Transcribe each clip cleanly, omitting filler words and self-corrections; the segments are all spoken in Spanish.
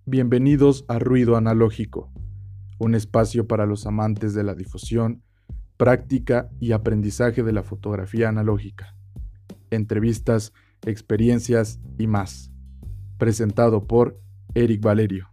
Bienvenidos a Ruido Analógico, un espacio para los amantes de la difusión, práctica y aprendizaje de la fotografía analógica. Entrevistas, experiencias y más. Presentado por Eric Valerio.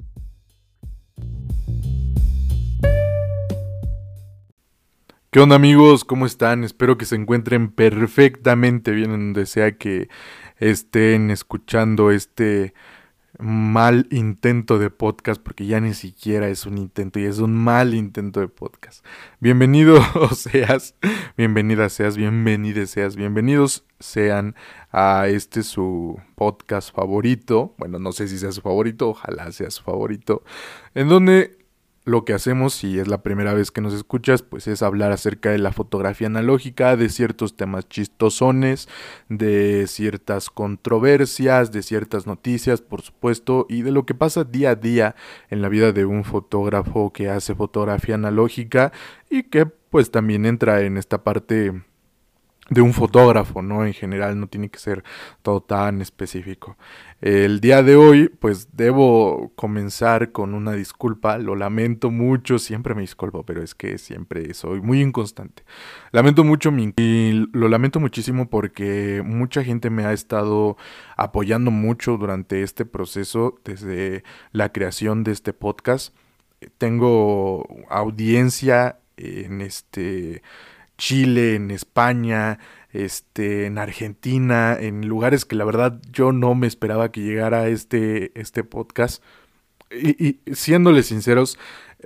¿Qué onda, amigos? ¿Cómo están? Espero que se encuentren perfectamente bien en donde sea que estén escuchando este mal intento de podcast, porque ya ni siquiera es un intento y es un mal intento de podcast. Bienvenido seas, bienvenida seas, bienvenides seas, bienvenidos sean a su podcast favorito. Bueno, no sé si sea su favorito, ojalá sea su favorito, en donde lo que hacemos, si es la primera vez que nos escuchas, pues es hablar acerca de la fotografía analógica, de ciertos temas chistosones, de ciertas controversias, de ciertas noticias, por supuesto, y de lo que pasa día a día en la vida de un fotógrafo que hace fotografía analógica y que pues también entra en esta parte de un fotógrafo, ¿no? En general no tiene que ser todo tan específico. El día de hoy, pues debo comenzar con una disculpa. Lo lamento mucho, siempre me disculpo, pero es que siempre soy muy inconstante. Lamento mucho y lo lamento muchísimo porque mucha gente me ha estado apoyando mucho durante este proceso, desde la creación de este podcast. Tengo audiencia en Chile, en España, en Argentina, en lugares que la verdad yo no me esperaba que llegara este podcast. Y siéndoles sinceros,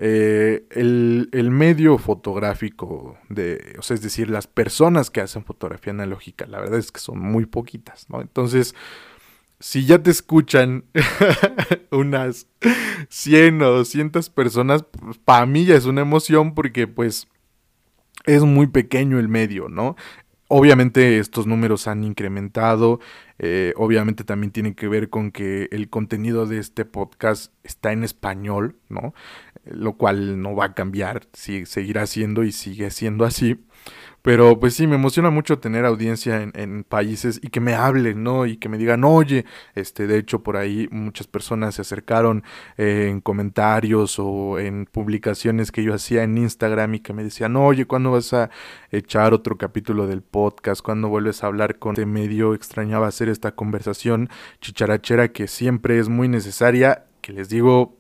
el medio fotográfico o sea, es decir, las personas que hacen fotografía analógica, la verdad es que son muy poquitas, ¿no? Entonces, si ya te escuchan unas 100 o 200 personas, pues, para mí ya es una emoción porque pues es muy pequeño el medio, ¿no? Obviamente estos números han incrementado, obviamente también tiene que ver con que el contenido de este podcast está en español, ¿no? Lo cual no va a cambiar, seguirá siendo y sigue siendo así. Pero pues sí, me emociona mucho tener audiencia en países y que me hablen, ¿no? Y que me digan, oye, de hecho por ahí muchas personas se acercaron en comentarios o en publicaciones que yo hacía en Instagram y que me decían, oye, ¿cuándo vas a echar otro capítulo del podcast? ¿Cuándo vuelves a hablar con este medio? Extrañaba hacer esta conversación chicharachera que siempre es muy necesaria, que les digo,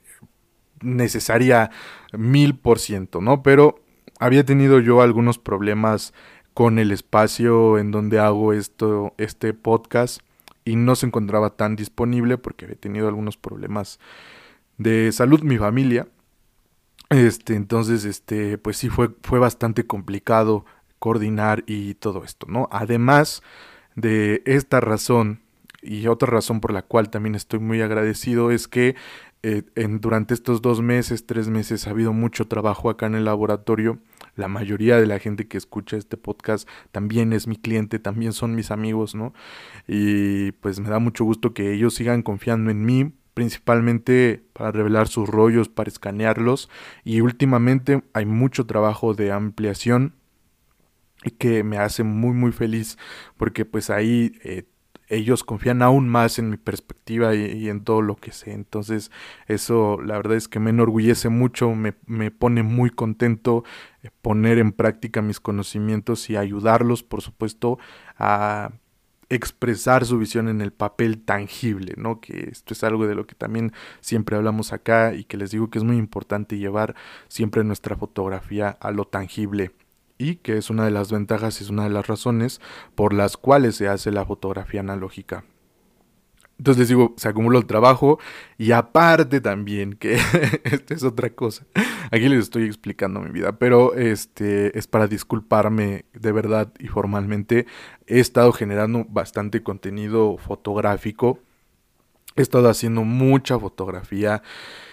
necesaria 1000%, ¿no? Pero había tenido yo algunos problemas con el espacio en donde hago este podcast y no se encontraba tan disponible porque había tenido algunos problemas de salud mi familia. Entonces, pues sí fue bastante complicado coordinar y todo esto, ¿no? Además de esta razón y otra razón por la cual también estoy muy agradecido es que durante estos 2 meses, 3 meses ha habido mucho trabajo acá en el laboratorio. La mayoría de la gente que escucha este podcast también es mi cliente, también son mis amigos, ¿no? Y pues me da mucho gusto que ellos sigan confiando en mí, principalmente para revelar sus rollos, para escanearlos. Y últimamente hay mucho trabajo de ampliación que me hace muy muy feliz porque pues ahí ellos confían aún más en mi perspectiva y en todo lo que sé. Entonces eso la verdad es que me enorgullece mucho, me pone muy contento poner en práctica mis conocimientos y ayudarlos, por supuesto, a expresar su visión en el papel tangible, ¿no? Que esto es algo de lo que también siempre hablamos acá y que les digo que es muy importante llevar siempre nuestra fotografía a lo tangible y que es una de las ventajas, es una de las razones por las cuales se hace la fotografía analógica. Entonces les digo, se acumuló el trabajo y aparte también, que esta es otra cosa, aquí les estoy explicando mi vida, pero es para disculparme de verdad y formalmente. He estado generando bastante contenido fotográfico, he estado haciendo mucha fotografía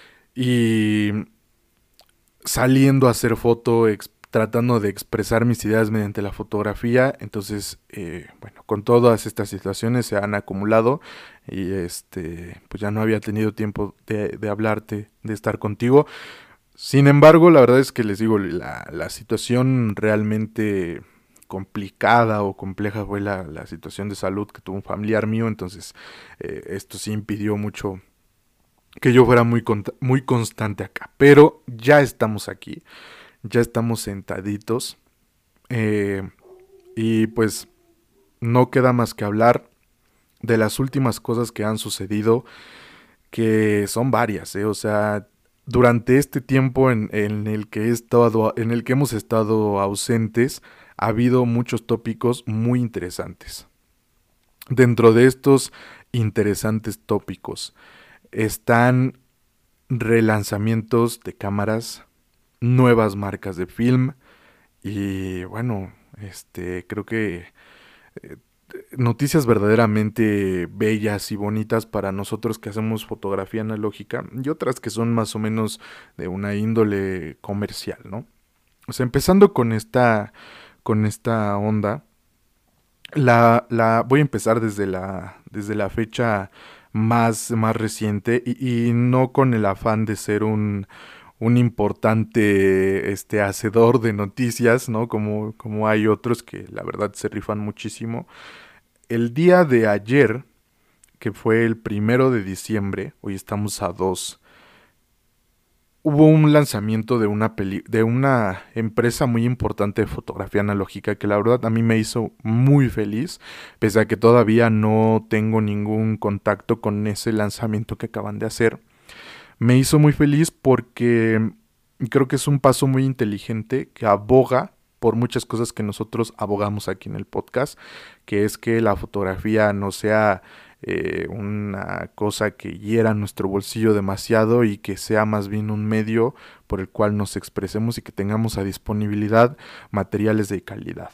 y saliendo a hacer foto, tratando de expresar mis ideas mediante la fotografía. Entonces, bueno, con todas estas situaciones se han acumulado y pues ya no había tenido tiempo de hablarte, de estar contigo. Sin embargo, la verdad es que les digo, la situación realmente complicada o compleja fue la situación de salud que tuvo un familiar mío. Entonces, esto sí impidió mucho que yo fuera muy constante acá. Pero ya estamos aquí, ya estamos sentaditos. eh, y pues no queda más que hablar de las últimas cosas que han sucedido, que son varias, ¿eh? O sea, durante este tiempo en el que hemos estado ausentes, ha habido muchos tópicos muy interesantes. Dentro de estos interesantes tópicos están relanzamientos de cámaras, nuevas marcas de film y bueno, creo que eh, noticias verdaderamente bellas y bonitas para nosotros que hacemos fotografía analógica y otras que son más o menos de una índole comercial, ¿no? O sea, empezando con esta onda, la voy a empezar desde la fecha más reciente y no con el afán de ser un importante hacedor de noticias, ¿no? Como hay otros que la verdad se rifan muchísimo. El día de ayer, que fue el 1 de diciembre, hoy estamos a 2, hubo un lanzamiento de una empresa muy importante de fotografía analógica que la verdad a mí me hizo muy feliz, pese a que todavía no tengo ningún contacto con ese lanzamiento que acaban de hacer. Me hizo muy feliz porque creo que es un paso muy inteligente que aboga por muchas cosas que nosotros abogamos aquí en el podcast, que es que la fotografía no sea una cosa que hiera nuestro bolsillo demasiado y que sea más bien un medio por el cual nos expresemos y que tengamos a disponibilidad materiales de calidad.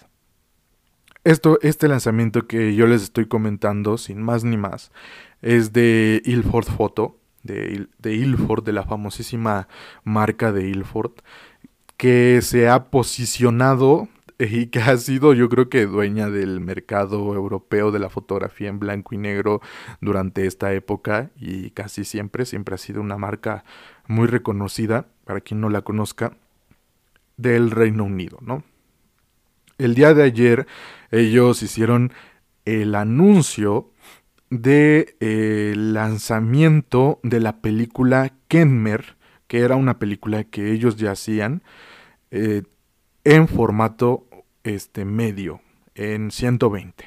Este lanzamiento que yo les estoy comentando, sin más ni más, es de Ilford Photo, de Ilford, de la famosísima marca de Ilford, que se ha posicionado y que ha sido, yo creo que dueña del mercado europeo de la fotografía en blanco y negro durante esta época y casi siempre ha sido una marca muy reconocida, para quien no la conozca, del Reino Unido, ¿no? El día de ayer ellos hicieron el anuncio de lanzamiento de la película Kenmer, que era una película que ellos ya hacían eh, en formato medio, en 120.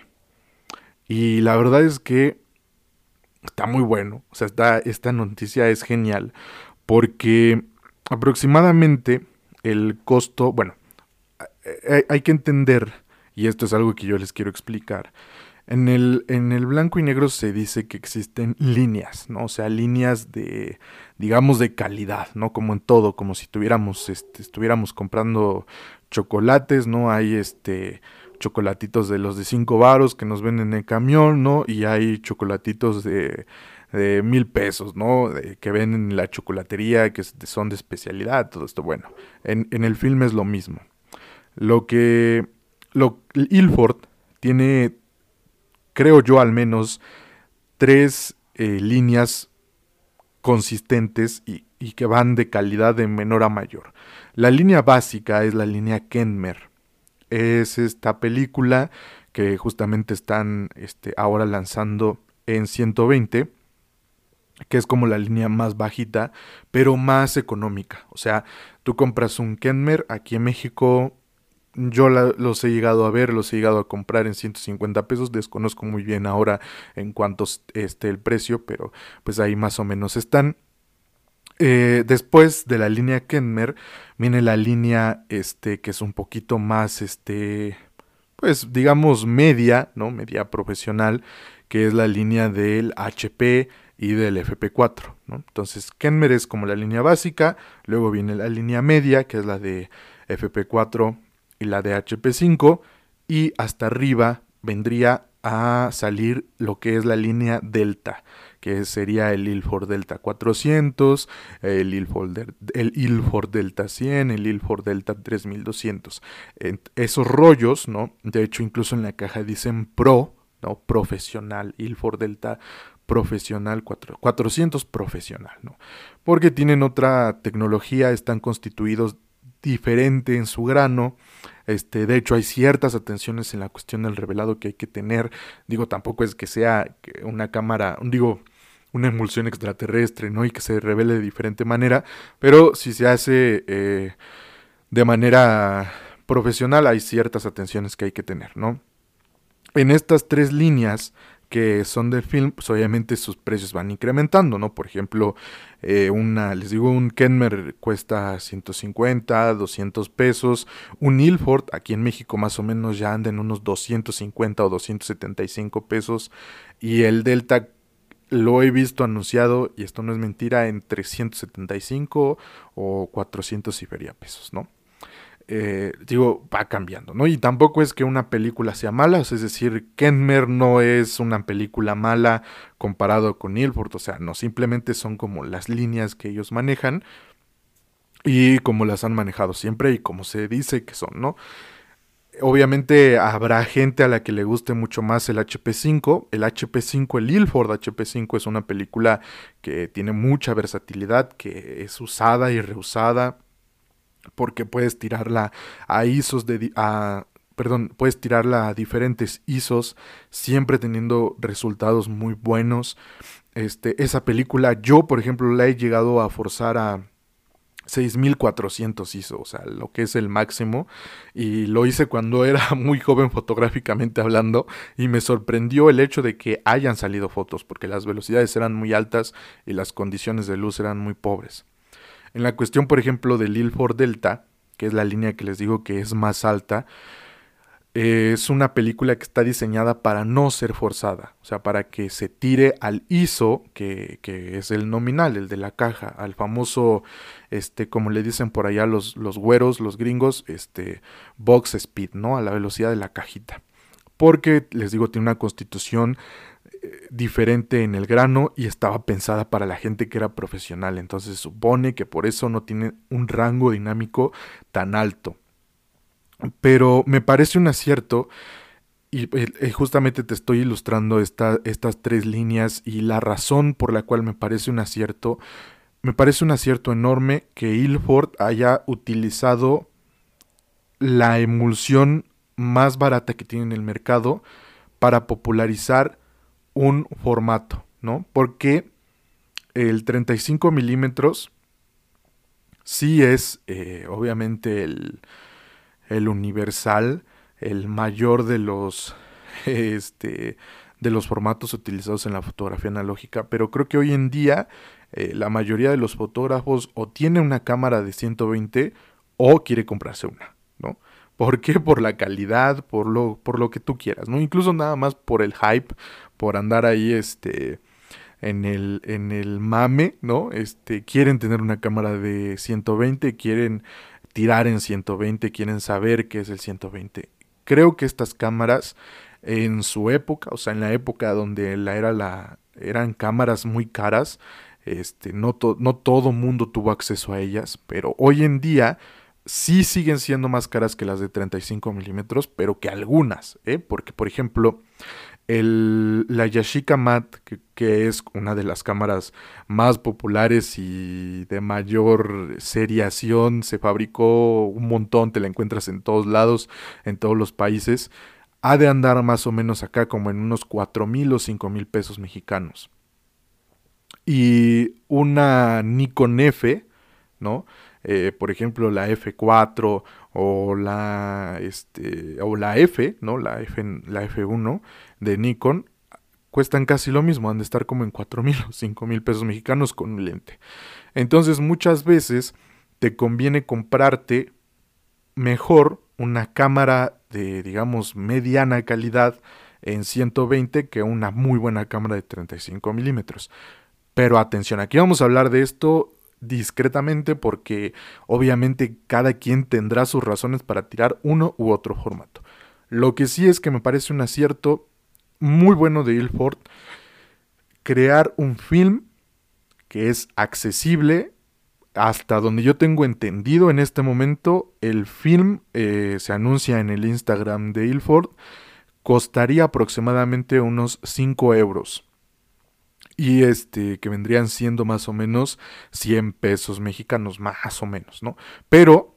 Y la verdad es que está muy bueno, o sea, esta noticia es genial, porque aproximadamente el costo, bueno, hay que entender, y esto es algo que yo les quiero explicar. En el blanco y negro se dice que existen líneas, ¿no? O sea, líneas de, digamos, de calidad, ¿no? Como en todo, como si estuviéramos comprando chocolates, ¿no? Hay chocolatitos de los de 5 varos que nos venden en el camión, ¿no? Y hay chocolatitos de 1,000 pesos, ¿no? Que venden en la chocolatería, que son de especialidad, todo esto. Bueno, en el film es lo mismo. Lo que Ilford tiene, creo yo al menos, tres líneas consistentes y que van de calidad de menor a mayor. La línea básica es la línea Kenmer. Es esta película que justamente están ahora lanzando en 120, que es como la línea más bajita, pero más económica. O sea, tú compras un Kenmer aquí en México. Los he llegado a ver, los he llegado a comprar en 150 pesos. Desconozco muy bien ahora en cuánto esté el precio, pero pues ahí más o menos están. Después de la línea Kenmer viene la línea que es un poquito más pues digamos media, ¿no? Media profesional, que es la línea del HP y del FP4, ¿no? Entonces Kenmer es como la línea básica, luego viene la línea media, que es la de FP4 y la de HP5, y hasta arriba vendría a salir lo que es la línea Delta, que sería el Ilford Delta 400, el Ilford Delta 100, el Ilford Delta 3200. Esos rollos, ¿no? De hecho, incluso en la caja dicen Pro, ¿no? Profesional, Ilford Delta profesional 400 profesional, ¿no? Porque tienen otra tecnología, están constituidos diferente en su grano. De hecho, hay ciertas atenciones en la cuestión del revelado que hay que tener. Digo, tampoco es que sea una cámara, digo, una emulsión extraterrestre, ¿no? Y que se revele de diferente manera, pero si se hace de manera profesional hay ciertas atenciones que hay que tener, ¿no? En estas tres líneas que son del film, pues obviamente sus precios van incrementando, ¿no? Por ejemplo, les digo, un Kenmer cuesta 150, 200 pesos, un Ilford aquí en México más o menos ya anda en unos 250 o 275 pesos, y el Delta lo he visto anunciado, y esto no es mentira, en 375 o 400 y feria pesos, ¿no? Digo, va cambiando, ¿no? Y tampoco es que una película sea mala, es decir, Kenmer no es una película mala comparado con Ilford, o sea, no, simplemente son como las líneas que ellos manejan y como las han manejado siempre y como se dice que son, ¿no? Obviamente habrá gente a la que le guste mucho más el HP5. El HP5, el Ilford HP5 es una película que tiene mucha versatilidad, que es usada y reusada, porque puedes tirarla a ISOs puedes tirarla a diferentes ISOs, siempre teniendo resultados muy buenos. Esa película, yo por ejemplo la he llegado a forzar a 6400 ISO, o sea, lo que es el máximo, y lo hice cuando era muy joven fotográficamente hablando, y me sorprendió el hecho de que hayan salido fotos, porque las velocidades eran muy altas y las condiciones de luz eran muy pobres. En la cuestión, por ejemplo, del Ilford Delta, que es la línea que les digo que es más alta, es una película que está diseñada para no ser forzada, o sea, para que se tire al ISO, que es el nominal, el de la caja, al famoso, como le dicen por allá los güeros, los gringos, box speed, ¿no? A la velocidad de la cajita. Porque, les digo, tiene una constitución diferente en el grano y estaba pensada para la gente que era profesional, entonces se supone que por eso no tiene un rango dinámico tan alto. Pero me parece un acierto y justamente te estoy ilustrando estas tres líneas, y la razón por la cual me parece un acierto enorme que Ilford haya utilizado la emulsión más barata que tiene en el mercado para popularizar un formato, ¿no? Porque el 35 milímetros sí es obviamente el universal, el mayor de los formatos utilizados en la fotografía analógica, pero creo que hoy en día la mayoría de los fotógrafos o tiene una cámara de 120 o quiere comprarse una, ¿no? ¿Por qué? Por la calidad, por lo que tú quieras, ¿no? Incluso nada más por el hype, por andar ahí, en el mame, ¿no? Quieren tener una cámara de 120, quieren tirar en 120, quieren saber qué es el 120. Creo que estas cámaras en su época, o sea, en la época donde eran cámaras muy caras, no todo mundo tuvo acceso a ellas, pero hoy en día sí siguen siendo más caras que las de 35 milímetros, pero que algunas, ¿eh? Porque, por ejemplo, la Yashica Mat, que es una de las cámaras más populares y de mayor seriación, se fabricó un montón, te la encuentras en todos lados, en todos los países, ha de andar más o menos acá como en unos 4,000 o 5,000 pesos mexicanos. Y una Nikon F, ¿no? Por ejemplo, la F4 o la F, ¿no? La F1 de Nikon, cuestan casi lo mismo, han de estar como en 4,000 o 5,000 pesos mexicanos con un lente. Entonces, muchas veces te conviene comprarte mejor una cámara de, digamos, mediana calidad en 120 que una muy buena cámara de 35 milímetros. Pero atención, aquí vamos a hablar de esto discretamente porque obviamente cada quien tendrá sus razones para tirar uno u otro formato. Lo que sí es que me parece un acierto muy bueno de Ilford crear un film que es accesible. Hasta donde yo tengo entendido en este momento, el film se anuncia en el Instagram de Ilford, costaría aproximadamente unos 5 euros. Y que vendrían siendo más o menos 100 pesos mexicanos, más o menos, ¿no? Pero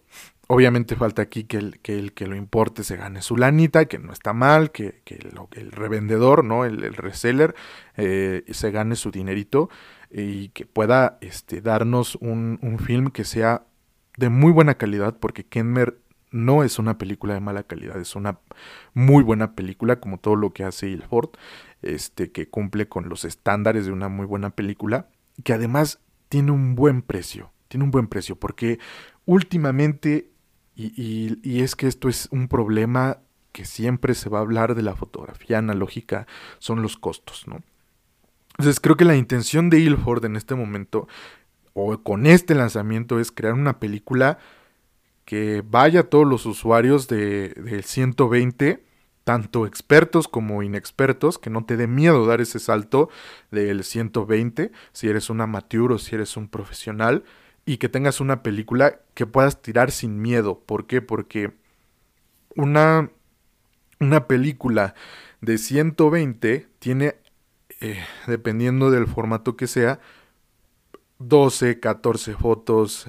Obviamente falta aquí que el que lo importe se gane su lanita, que no está mal, que el revendedor, ¿no? El reseller se gane su dinerito y que pueda darnos un film que sea de muy buena calidad, porque Kenmer no es una película de mala calidad, es una muy buena película, como todo lo que hace Ilford, que cumple con los estándares de una muy buena película, que además tiene un buen precio, porque últimamente, y es que esto es un problema que siempre se va a hablar de la fotografía analógica, son los costos, ¿no? Entonces creo que la intención de Ilford en este momento, o con este lanzamiento, es crear una película que vaya a todos los usuarios del 120, tanto expertos como inexpertos, que no te dé miedo dar ese salto del 120, si eres un amateur o si eres un profesional, y que tengas una película que puedas tirar sin miedo. ¿Por qué? Porque una, una película de 120 tiene, dependiendo del formato que sea, 12, 14 fotos,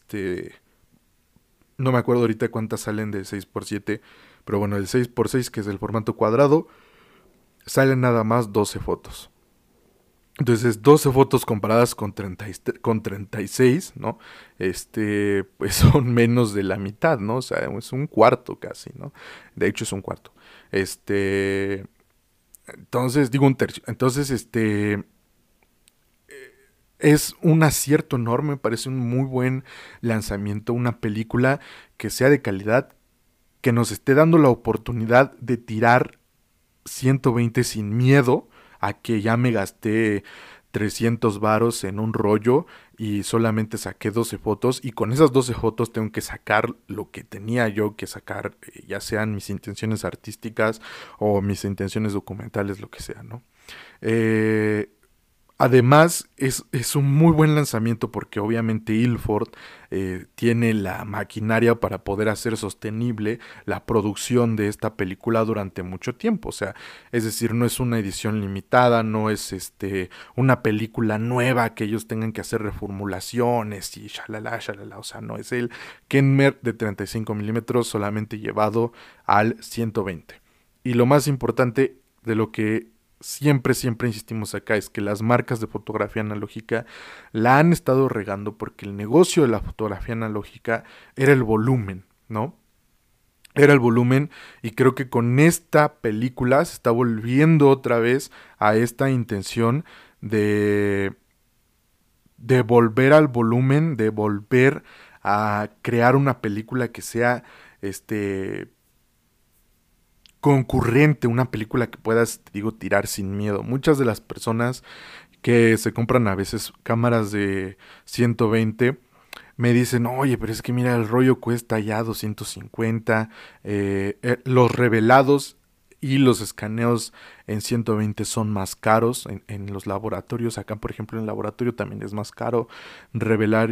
no me acuerdo ahorita cuántas salen de 6x7, pero bueno, el 6x6, que es el formato cuadrado, salen nada más 12 fotos. Entonces, 12 fotos comparadas con 36, ¿no? Pues son menos de la mitad, ¿no? O sea, es un cuarto casi, ¿no? De hecho, es un cuarto. Entonces, digo un tercio. Entonces, es un acierto enorme, me parece un muy buen lanzamiento, una película que sea de calidad, que nos esté dando la oportunidad de tirar 120 sin miedo a que ya me gasté 300 varos en un rollo y solamente saqué 12 fotos, y con esas 12 fotos tengo que sacar lo que tenía yo que sacar, ya sean mis intenciones artísticas o mis intenciones documentales, lo que sea, ¿no? Eh, Además, es un muy buen lanzamiento porque obviamente Ilford tiene la maquinaria para poder hacer sostenible la producción de esta película durante mucho tiempo. O sea, es decir, no es una edición limitada, no es una película nueva que ellos tengan que hacer reformulaciones y shalala, shalala. O sea, no es el Kenmer de 35 milímetros solamente llevado al 120. Y lo más importante de lo que siempre insistimos acá es que las marcas de fotografía analógica la han estado regando, porque el negocio de la fotografía analógica era el volumen, ¿no? Era el volumen, y creo que con esta película se está volviendo otra vez a esta intención de, de volver al volumen, de volver a crear una película que sea este concurrente, una película que puedas, te digo, tirar sin miedo. Muchas de las personas que se compran a veces cámaras de 120 me dicen, oye, pero es que mira, el rollo cuesta ya 250, los revelados y los escaneos en 120 son más caros en los laboratorios. Acá, por ejemplo, en el laboratorio también es más caro revelar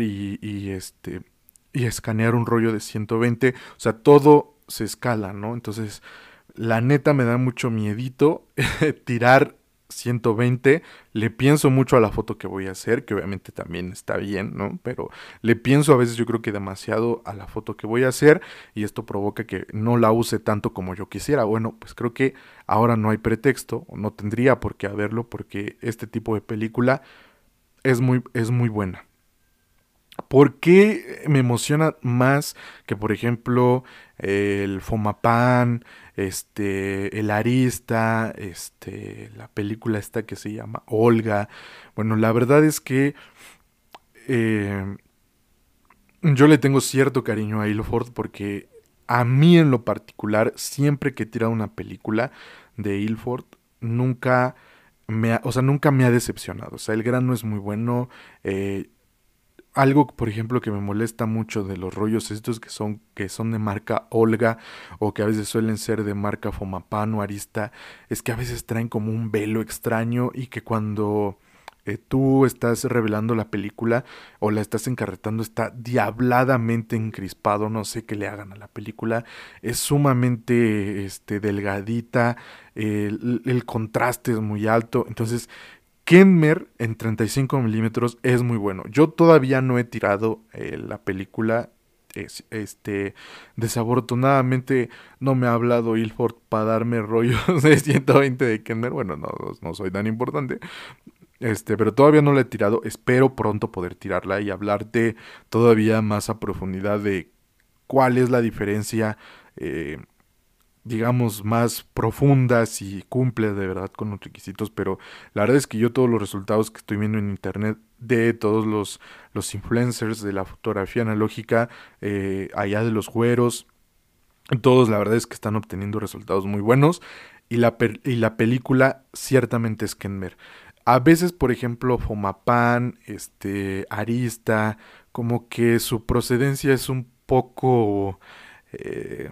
y escanear un rollo de 120. O sea, todo se escala, ¿no? Entonces, la neta me da mucho miedito tirar 120. Le pienso mucho a la foto que voy a hacer, que obviamente también está bien, ¿no? Pero le pienso a veces, yo creo que demasiado a la foto que voy a hacer, y esto provoca que no la use tanto como yo quisiera. Bueno, pues creo que ahora no hay pretexto, o no tendría por qué haberlo, porque este tipo de película es muy buena. ¿Por qué me emociona más que, por ejemplo, el Fomapan, el Arista, la película esta que se llama Olga? Bueno, la verdad es que eh, yo le tengo cierto cariño a Ilford, porque a mí en lo particular, siempre que he tirado una película de Ilford, nunca o sea, nunca me ha decepcionado. O sea, el grano es muy bueno. Algo, por ejemplo, que me molesta mucho de los rollos estos que son de marca Olga, o que a veces suelen ser de marca Fomapan o Arista, es que a veces traen como un velo extraño, y que cuando tú estás revelando la película o la estás encarretando está diabladamente encrispado. No sé qué le hagan a la película. Es sumamente delgadita, el contraste es muy alto. Entonces, Kenmer en 35 milímetros es muy bueno. Yo todavía no he tirado la película Desafortunadamente no me ha hablado Ilford para darme rollos de 120 de Kenner. Bueno, no soy tan importante. Pero todavía no la he tirado. Espero pronto poder tirarla y hablarte todavía más a profundidad de cuál es la diferencia, eh, digamos, más profunda, si cumple de verdad con los requisitos. Pero la verdad es que yo todos los resultados que estoy viendo en internet de todos los influencers de la fotografía analógica, allá de los güeros, todos la verdad es que están obteniendo resultados muy buenos. Y la película ciertamente es Kenmer. A veces, por ejemplo, Fomapan, Arista, como que su procedencia es un poco eh,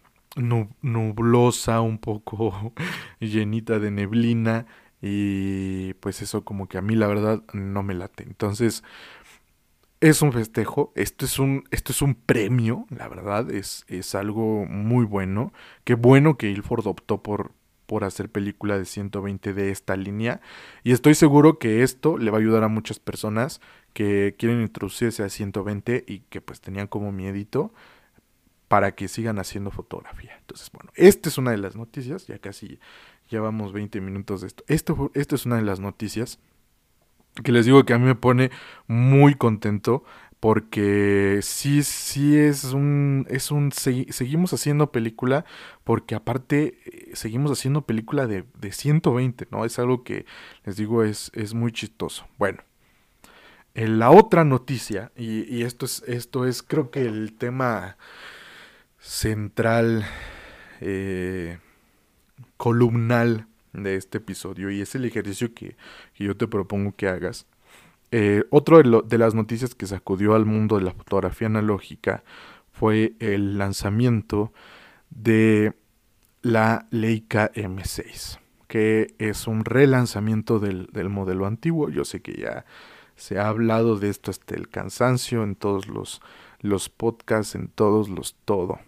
nublosa, un poco llenita de neblina. Y pues eso como que a mí la verdad no me late. Entonces, es un festejo, esto es un premio, la verdad, es algo muy bueno. Qué bueno que Ilford optó por hacer película de 120 de esta línea. Y estoy seguro que esto le va a ayudar a muchas personas que quieren introducirse a 120 y que pues tenían como miedito para que sigan haciendo fotografía. Entonces, bueno, esta es una de las noticias, ya casi llevamos 20 minutos de esto. Esto es una de las noticias que les digo que a mí me pone muy contento porque sí seguimos haciendo película, porque aparte seguimos haciendo película de 120, ¿no? Es algo que les digo es muy chistoso. Bueno, en la otra noticia, y esto es creo que el tema central, eh, columnal de este episodio, y es el ejercicio que yo te propongo que hagas. Otro de las noticias que sacudió al mundo de la fotografía analógica fue el lanzamiento de la Leica M6, que es un relanzamiento del modelo antiguo. Yo sé que ya se ha hablado de esto hasta el cansancio en todos los podcasts, en todos los todo.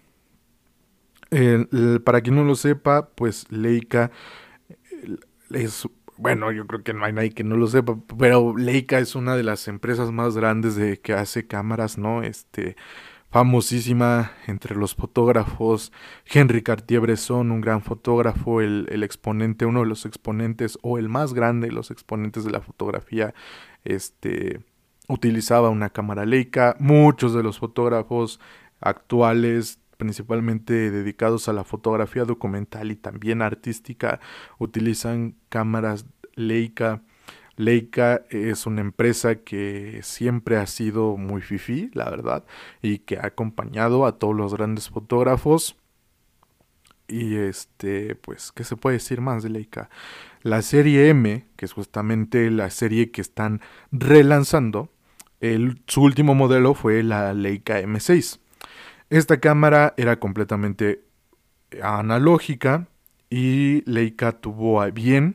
Para quien no lo sepa, pues Leica es, bueno, yo creo que no hay nadie que no lo sepa, pero Leica es una de las empresas más grandes que hace cámaras, ¿no? Famosísima entre los fotógrafos. Henry Cartier-Bresson, un gran fotógrafo, el exponente, uno de los exponentes o el más grande de los exponentes de la fotografía, utilizaba una cámara Leica. Muchos de los fotógrafos actuales, principalmente dedicados a la fotografía documental y también artística, utilizan cámaras Leica. Leica es una empresa que siempre ha sido muy fifí, la verdad, y que ha acompañado a todos los grandes fotógrafos. Y pues, ¿qué se puede decir más de Leica? La serie M, que es justamente la serie que están relanzando, su último modelo fue la Leica M6. Esta cámara era completamente analógica y Leica tuvo a bien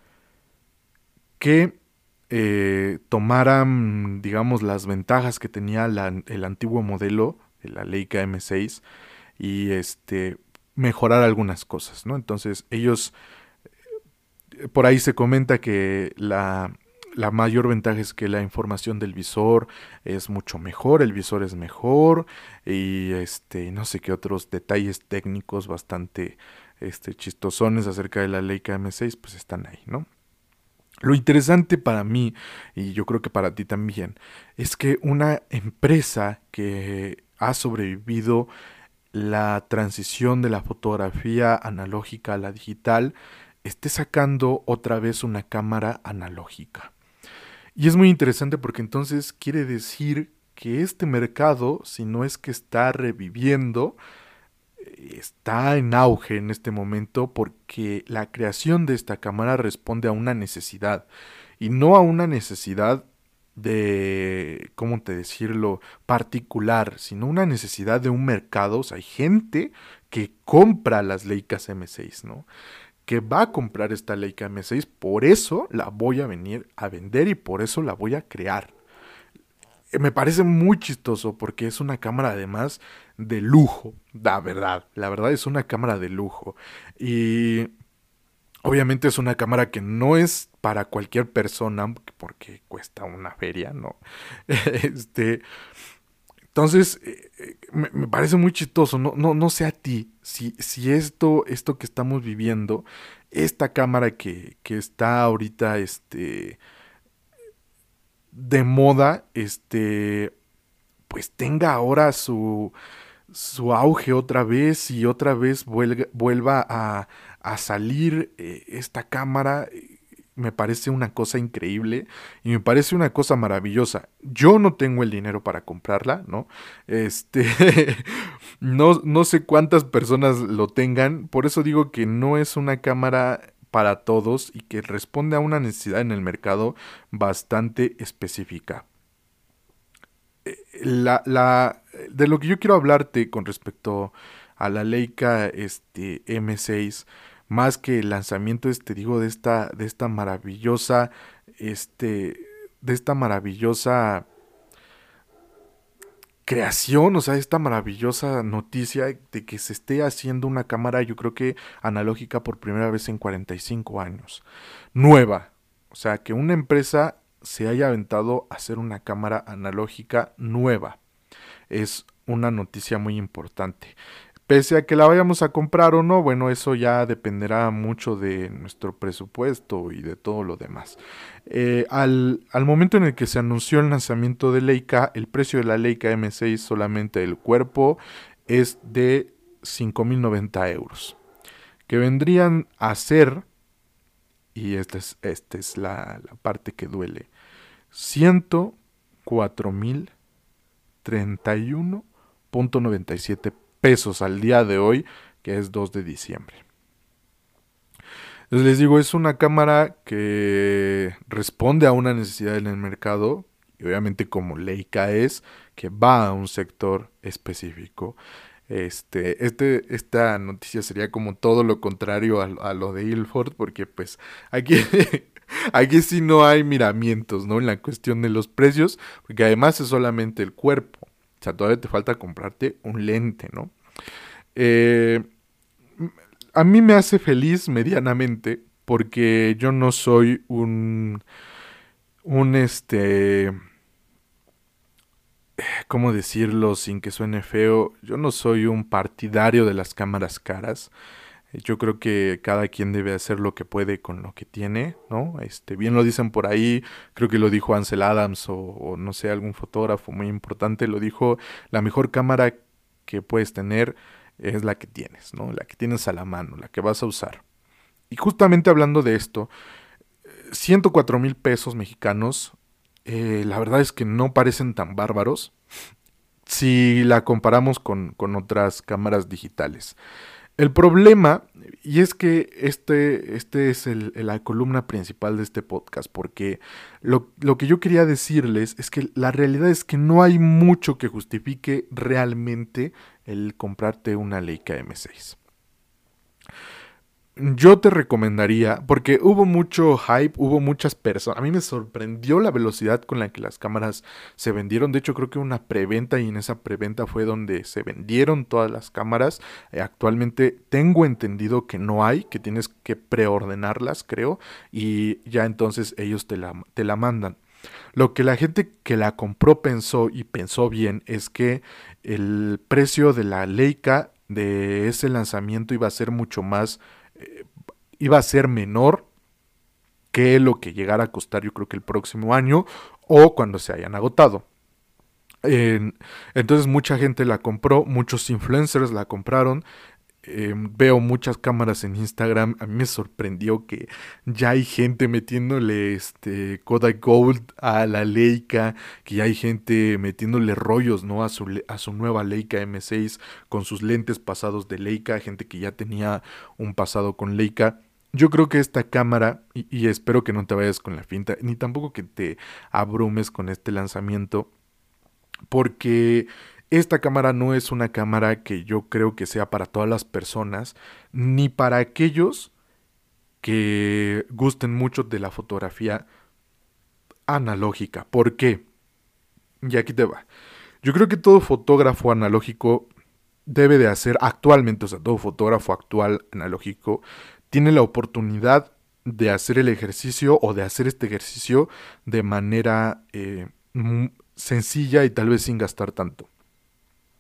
que tomaran, digamos, las ventajas que tenía el antiguo modelo de la Leica M6 y mejorar algunas cosas, ¿no? Entonces ellos, por ahí se comenta que la mayor ventaja es que la información del visor es mucho mejor, el visor es mejor y no sé qué otros detalles técnicos bastante chistosones acerca de la Leica M6 pues están ahí, ¿no? Lo interesante para mí, y yo creo que para ti también, es que una empresa que ha sobrevivido la transición de la fotografía analógica a la digital esté sacando otra vez una cámara analógica. Y es muy interesante porque entonces quiere decir que este mercado, si no es que está reviviendo, está en auge en este momento porque la creación de esta cámara responde a una necesidad y no a una necesidad de, ¿cómo te decirlo?, particular, sino una necesidad de un mercado. O sea, hay gente que compra las Leicas M6, ¿no? Que va a comprar esta Leica M6, por eso la voy a venir a vender y por eso la voy a crear. Me parece muy chistoso porque es una cámara además de lujo, la verdad es una cámara de lujo. Y obviamente es una cámara que no es para cualquier persona porque cuesta una feria, ¿no? este, Entonces, me parece muy chistoso. No sé a ti si esto que estamos viviendo, esta cámara que está ahorita de moda, pues tenga ahora su auge otra vez y otra vez vuelva a salir esta cámara. Me parece una cosa increíble y me parece una cosa maravillosa. Yo no tengo el dinero para comprarla, ¿no? Este, no sé cuántas personas lo tengan, por eso digo que no es una cámara para todos y que responde a una necesidad en el mercado bastante específica. De lo que yo quiero hablarte con respecto a la Leica M6, más que el lanzamiento, digo, de esta maravillosa, este, de esta maravillosa creación, o sea, esta maravillosa noticia de que se esté haciendo una cámara, yo creo que analógica por primera vez en 45 años. Nueva. O sea, que una empresa se haya aventado a hacer una cámara analógica nueva. Es una noticia muy importante. Pese a que la vayamos a comprar o no, bueno, eso ya dependerá mucho de nuestro presupuesto y de todo lo demás. Al momento en el que se anunció el lanzamiento de Leica, el precio de la Leica M6 solamente del cuerpo es de 5.090 euros, que vendrían a ser, y esta es la parte que duele, 104.031.97 pesos al día de hoy, que es 2 de diciembre. Entonces les digo, es una cámara que responde a una necesidad en el mercado, y obviamente como Leica es, que va a un sector específico. Esta noticia sería como todo lo contrario a lo de Ilford, porque pues aquí, aquí sí no hay miramientos, ¿no? En la cuestión de los precios, porque además es solamente el cuerpo. O sea, todavía te falta comprarte un lente, ¿no? Eh, a mí me hace feliz medianamente porque yo no soy un ¿cómo decirlo sin que suene feo? Yo no soy un partidario de las cámaras caras. Yo creo que cada quien debe hacer lo que puede con lo que tiene, ¿no? Bien lo dicen por ahí, creo que lo dijo Ansel Adams o no sé, algún fotógrafo muy importante, lo dijo, la mejor cámara que puedes tener es la que tienes, ¿no? La que tienes a la mano, la que vas a usar. Y justamente hablando de esto, 104,000 pesos mexicanos, la verdad es que no parecen tan bárbaros si la comparamos con otras cámaras digitales. El problema, y es que este es la columna principal de este podcast, porque lo que yo quería decirles es que la realidad es que no hay mucho que justifique realmente el comprarte una Leica M6. Yo te recomendaría, porque hubo mucho hype, hubo muchas personas. A mí me sorprendió la velocidad con la que las cámaras se vendieron. De hecho, creo que una preventa y en esa preventa fue donde se vendieron todas las cámaras. Actualmente tengo entendido que no hay, que tienes que preordenarlas, creo, y ya entonces ellos te la mandan. Lo que la gente que la compró pensó y pensó bien es que el precio de la Leica de ese lanzamiento iba a ser mucho más, eh, iba a ser menor que lo que llegara a costar yo creo que el próximo año o cuando se hayan agotado. Entonces mucha gente la compró, muchos influencers la compraron. Veo muchas cámaras en Instagram. A mí me sorprendió que ya hay gente metiéndole Kodak Gold a la Leica, que ya hay gente metiéndole rollos, ¿no? a su nueva Leica M6 con sus lentes pasados de Leica, gente que ya tenía un pasado con Leica. Yo creo que esta cámara, y espero que no te vayas con la finta, ni tampoco que te abrumes con este lanzamiento, porque esta cámara no es una cámara que yo creo que sea para todas las personas, ni para aquellos que gusten mucho de la fotografía analógica. ¿Por qué? Y aquí te va. Yo creo que todo fotógrafo analógico debe de hacer actualmente, o sea, todo fotógrafo actual analógico tiene la oportunidad de hacer el ejercicio o de hacer este ejercicio de manera sencilla y tal vez sin gastar tanto.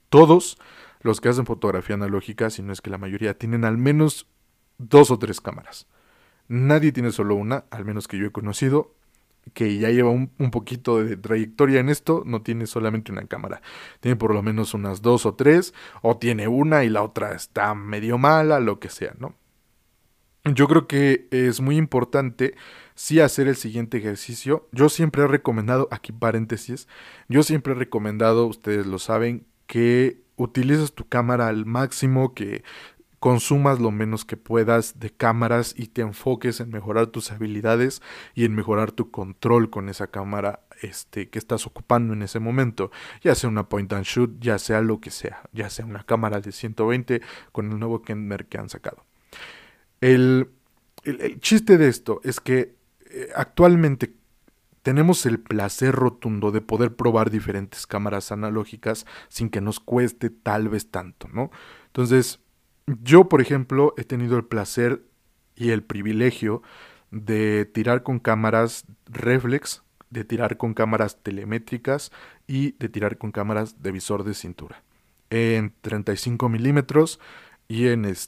Todos los que hacen fotografía analógica, si no es que la mayoría, tienen al menos 2 o 3 cámaras. Nadie tiene solo una, al menos que yo he conocido, que ya lleva un poquito de trayectoria en esto, no tiene solamente una cámara. Tiene por lo menos unas 2 o 3, o tiene una y la otra está medio mala, lo que sea, ¿no? Yo creo que es muy importante sí hacer el siguiente ejercicio. Yo siempre he recomendado, aquí paréntesis, yo siempre he recomendado, ustedes lo saben, que utilices tu cámara al máximo, que consumas lo menos que puedas de cámaras y te enfoques en mejorar tus habilidades y en mejorar tu control con esa cámara que estás ocupando en ese momento, ya sea una point and shoot, ya sea lo que sea, ya sea una cámara de 120 con el nuevo Kenmer que han sacado. El, el chiste de esto es que actualmente tenemos el placer rotundo de poder probar diferentes cámaras analógicas sin que nos cueste tal vez tanto, ¿no? Entonces, yo, por ejemplo, he tenido el placer y el privilegio de tirar con cámaras reflex, de tirar con cámaras telemétricas y de tirar con cámaras de visor de cintura. En 35 milímetros y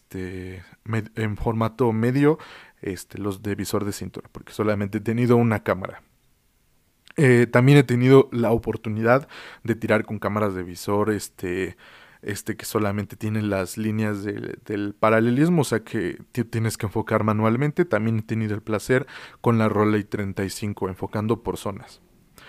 en formato medio, los de visor de cintura, porque solamente he tenido una cámara. También he tenido la oportunidad de tirar con cámaras de visor, que solamente tienen las líneas del paralelismo, o sea que tienes que enfocar manualmente. También he tenido el placer con la Rolei 35, enfocando por zonas.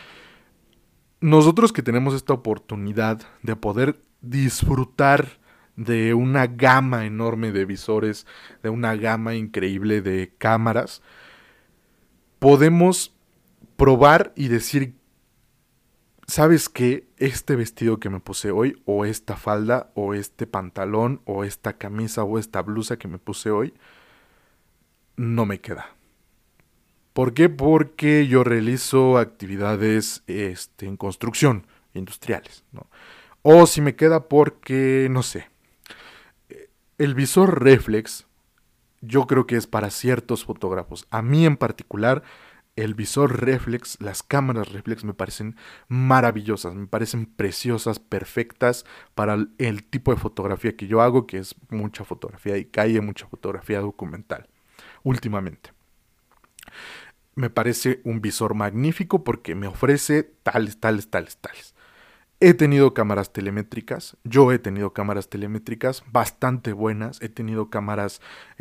Nosotros que tenemos esta oportunidad de poder disfrutar de una gama enorme de visores, de una gama increíble de cámaras, podemos probar y decir, ¿sabes qué? Este vestido que me puse hoy, o esta falda, o este pantalón, o esta camisa, o esta blusa que me puse hoy, no me queda. ¿Por qué? Porque yo realizo actividades en construcción, industriales, ¿no? O si me queda porque, no sé, el visor reflex yo creo que es para ciertos fotógrafos. A mí en particular, el visor reflex, las cámaras reflex me parecen maravillosas, me parecen preciosas, perfectas para el tipo de fotografía que yo hago, que es mucha fotografía de calle, mucha fotografía documental, últimamente. Me parece un visor magnífico porque me ofrece tales, tales, tales, tales. He tenido cámaras telemétricas, yo he tenido cámaras telemétricas bastante buenas, he tenido cámaras,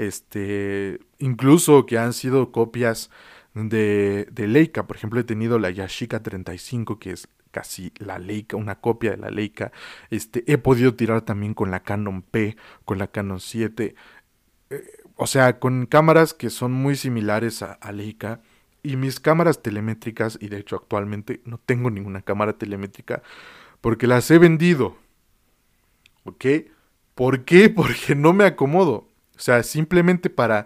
incluso que han sido copias de Leica. Por ejemplo, he tenido la Yashica 35, que es casi la Leica, una copia de la Leica. He podido tirar también con la Canon P, con la Canon 7, o sea, con cámaras que son muy similares a Leica. Y mis cámaras telemétricas, y de hecho actualmente no tengo ninguna cámara telemétrica, porque las he vendido, ¿ok? ¿Por qué? Porque no me acomodo. O sea, simplemente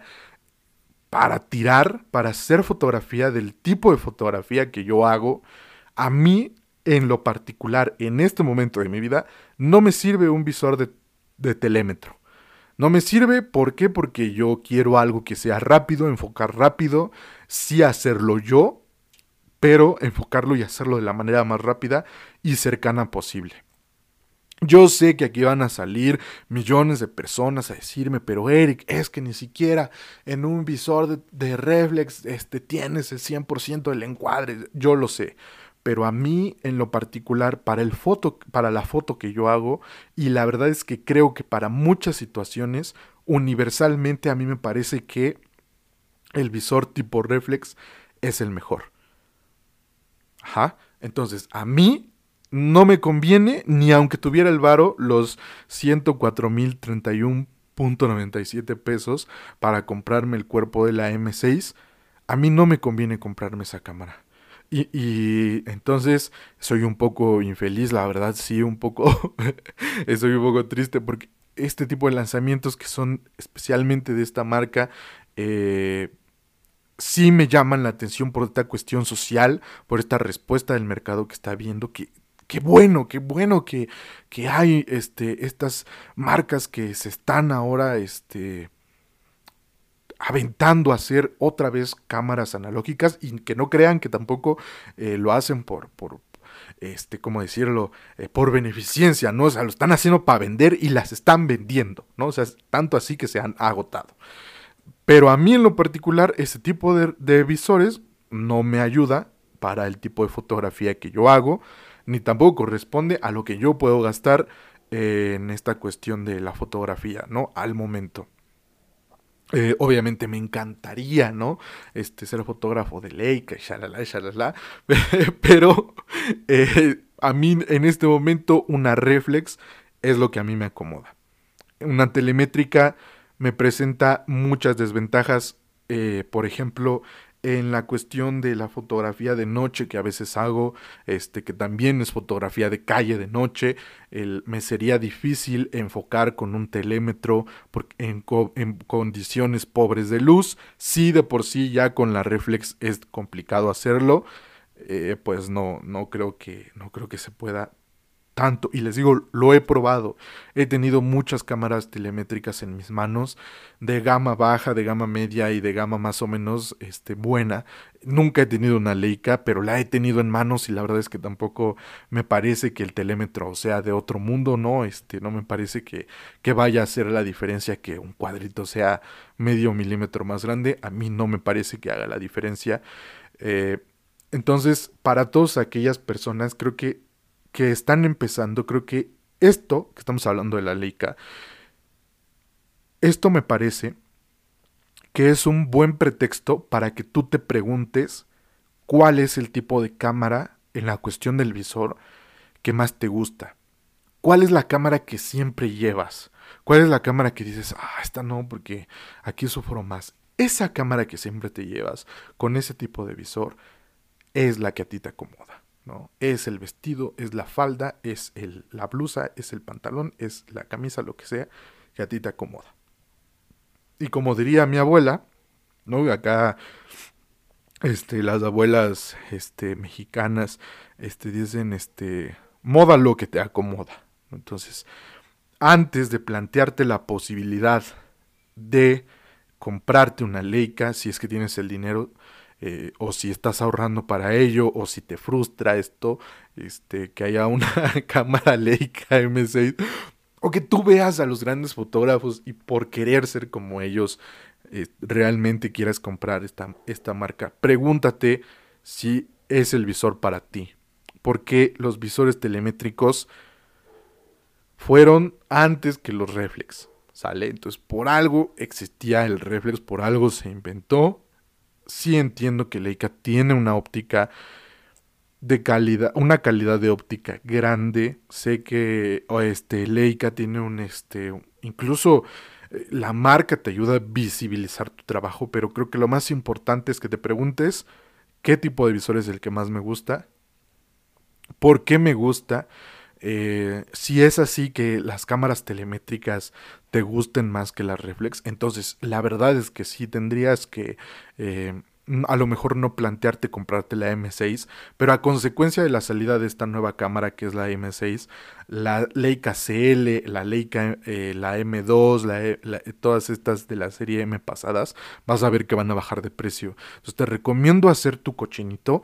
para tirar, para hacer fotografía del tipo de fotografía que yo hago, a mí, en lo particular, en este momento de mi vida, no me sirve un visor de telémetro. No me sirve, ¿por qué? Porque yo quiero algo que sea rápido, enfocar rápido, sí hacerlo yo, pero enfocarlo y hacerlo de la manera más rápida y cercana posible. Yo sé que aquí van a salir millones de personas a decirme, pero Eric, es que ni siquiera en un visor de reflex tienes el 100% del encuadre. Yo lo sé, pero a mí en lo particular, para la foto que yo hago, y la verdad es que creo que para muchas situaciones, universalmente a mí me parece que el visor tipo reflex es el mejor. Ajá. Entonces, a mí no me conviene, ni aunque tuviera el varo, los 104,031.97 pesos para comprarme el cuerpo de la M6. A mí no me conviene comprarme esa cámara. Y entonces soy un poco infeliz, la verdad, sí, un poco. Soy un poco triste porque este tipo de lanzamientos que son especialmente de esta marca, eh, sí me llaman la atención por esta cuestión social, por esta respuesta del mercado que está viendo, que qué bueno que hay estas marcas que se están ahora aventando a hacer otra vez cámaras analógicas, y que no crean que tampoco lo hacen ¿cómo decirlo? Por beneficencia, ¿no? O sea, lo están haciendo para vender y las están vendiendo, ¿no? O sea, tanto así que se han agotado. Pero a mí en lo particular, ese tipo de visores no me ayuda para el tipo de fotografía que yo hago, ni tampoco corresponde a lo que yo puedo gastar en esta cuestión de la fotografía, ¿no? Al momento. Obviamente me encantaría, ¿no? Ser fotógrafo de Leica, shalala, shalala. Pero a mí en este momento una reflex es lo que a mí me acomoda. Una telemétrica me presenta muchas desventajas, por ejemplo, en la cuestión de la fotografía de noche que a veces hago, que también es fotografía de calle de noche, me sería difícil enfocar con un telémetro en condiciones pobres de luz. Si de por sí ya con la reflex es complicado hacerlo, pues no creo que se pueda tanto. Y les digo, lo he probado. He tenido muchas cámaras telemétricas en mis manos, de gama baja, de gama media y de gama más o menos buena. Nunca he tenido una Leica, pero la he tenido en manos y la verdad es que tampoco me parece que el telémetro sea de otro mundo, ¿no? No me parece que vaya a hacer la diferencia que un cuadrito sea medio milímetro más grande. A mí no me parece que haga la diferencia. Eh, entonces, para todas aquellas personas, creo que están empezando, creo que esto, que estamos hablando de la Leica, esto me parece que es un buen pretexto para que tú te preguntes cuál es el tipo de cámara en la cuestión del visor que más te gusta. ¿Cuál es la cámara que siempre llevas? ¿Cuál es la cámara que dices, esta no, porque aquí sufro más? Esa cámara que siempre te llevas con ese tipo de visor es la que a ti te acomoda, ¿no? Es el vestido, es la falda, es la blusa, es el pantalón, es la camisa, lo que sea, que a ti te acomoda. Y como diría mi abuela, ¿no? Acá, las abuelas, mexicanas, dicen, moda lo que te acomoda. Entonces, antes de plantearte la posibilidad de comprarte una Leica, si es que tienes el dinero, o si estás ahorrando para ello, o si te frustra esto, que haya una cámara Leica M6, o que tú veas a los grandes fotógrafos y por querer ser como ellos, realmente quieras comprar esta marca. Pregúntate si es el visor para ti, porque los visores telemétricos fueron antes que los reflex, ¿sale? Entonces, por algo existía el reflex, por algo se inventó. Sí entiendo que Leica tiene una óptica de calidad, una calidad de óptica grande. Sé que Leica tiene incluso la marca te ayuda a visibilizar tu trabajo, pero creo que lo más importante es que te preguntes qué tipo de visor es el que más me gusta, por qué me gusta. Si es así que las cámaras telemétricas te gusten más que las reflex, entonces la verdad es que sí tendrías que a lo mejor no plantearte comprarte la M6, pero a consecuencia de la salida de esta nueva cámara que es la M6, la Leica CL, la Leica, la M2, todas estas de la serie M pasadas, vas a ver que van a bajar de precio. Entonces te recomiendo hacer tu cochinito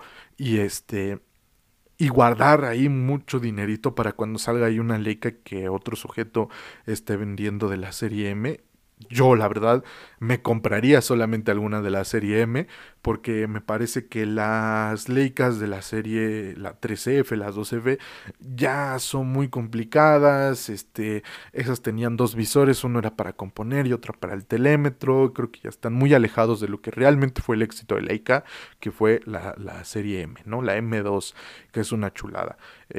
y guardar ahí mucho dinerito para cuando salga ahí una Leica que otro sujeto esté vendiendo de la serie M. Yo, la verdad, me compraría solamente alguna de la serie M, porque me parece que las Leicas de la serie, la 3F, las 2F, ya son muy complicadas. Esas tenían dos visores, uno era para componer y otro para el telémetro. Creo que ya están muy alejados de lo que realmente fue el éxito de Leica, que fue la serie M, ¿no? La M2, que es una chulada.